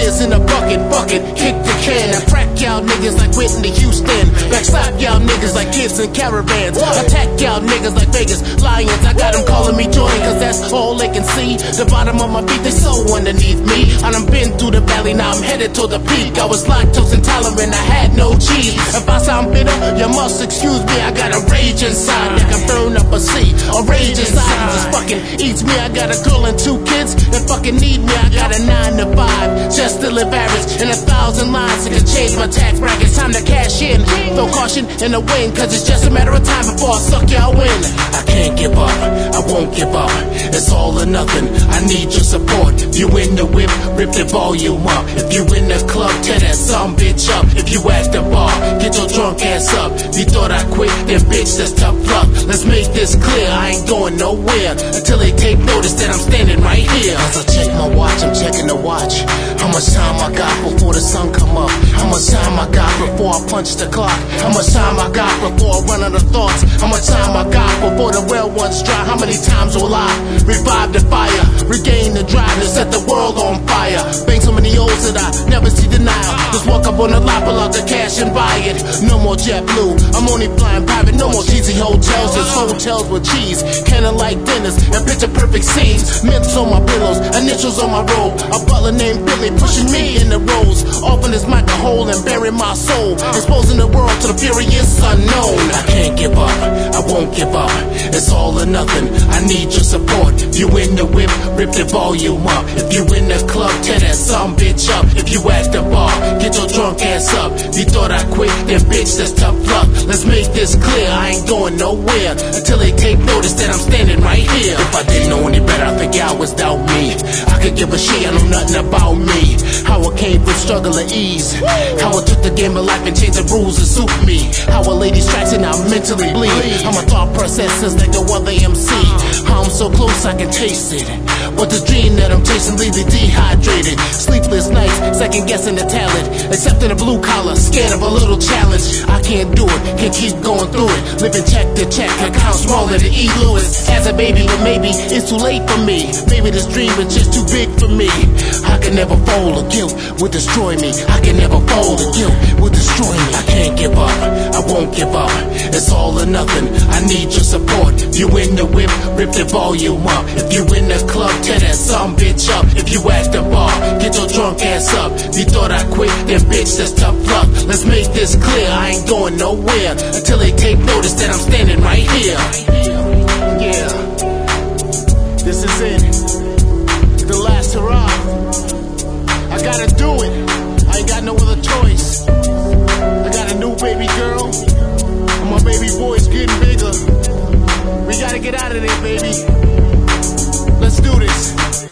years in a bucket, kick the can. I crack y'all niggas like Whitney Houston. Backslap y'all niggas like kids in caravans. Attack y'all niggas like Vegas Lions. I got them calling me Jordan, cause that's all they can see. The bottom of my feet, they so underneath me. I done been through the valley, now I'm headed to the peak. I was lactose intolerant, I had no cheese. If I sound bitter, you must excuse me. I got a rage inside that can burn up a sea. A rage inside just fucking eats me. I got a girl and 2 kids that fucking need me. I got a 9 to 5, just to live average. And 1,000 lines that can change my tax bracket. It's time to cash in. Throw caution in the wind, cause it's just a matter of time before I suck y'all in. I can't give up, I won't give up. It's all or nothing, I need your support. If you in the whip, rip the volume up. If you in the club, tear that some bitch up. If you at the bar, get your drunk ass up. If you thought I quit, then bitch, that's tough luck. Let's make this clear, I ain't going nowhere until they take notice that I'm standing right here. As I check my watch, I'm checking the watch. How much time I got before the sun come up? How much time I got before I punch the clock? How much time I got before I run out of thoughts? How much time I got before the well ones dry? How many times will I revive the fire? Regain the drive to set the world on fire. Bang so many O's that I never see denial. Just walk up on the lot, pull out the cash and buy it. No more JetBlue, I'm only flying private. No more cheesy hotels, just hotels with cheese. Candlelight dinners and picture perfect scenes. Mints on my pillows, initials on my robe. A butler named Billy pushing me in the rows. Open this mic a hole and bury my soul. Exposing the world to the furious unknown. I can't give up, I won't give up. It's all or nothing, I need your support. If you in the whip, rip the volume up. If you in the club, tear that some bitch up. If you at the bar, get your drunk ass up. If you thought I quit, then bitch, that's tough luck. Let's make this clear, I ain't going nowhere until they take notice that I'm standing right here. If I didn't know any better, I think y'all was doubt me. I could give a shit, I know nothing about me. How I came from struggle to ease. How I took the game of life and changed the rules to suit me. How a lady strikes and I mentally bleed. How my thought processes like no other MC. How I'm so close I can taste it. But the dream that I'm chasing leaves me dehydrated. Sleepless nights, second guessing the talent. Accepting a blue collar, scared of a little challenge. I can't do it, can't keep going through it. Living check to check, account smaller than E. Lewis. As a baby, but maybe it's too late for me. Maybe this dream is just too big for me. I can never fold, or guilt will destroy me. I can never fold, or guilt will destroy me. I can't give up, I won't give up. It's all or nothing, I need your support. If you in the whip, rip the volume up. If you in the club, tear that some bitch up. If you at the bar, get your drunk ass up. If you thought I quit, then bitch, that's tough luck. Let's make this clear, I ain't going nowhere until they take notice that I'm standing right here. Yeah, this is it, the last hurrah. I gotta do it, I ain't got no other choice. I got a new baby girl, and my baby boy's getting bigger. We gotta get out of there, baby. Let's do this.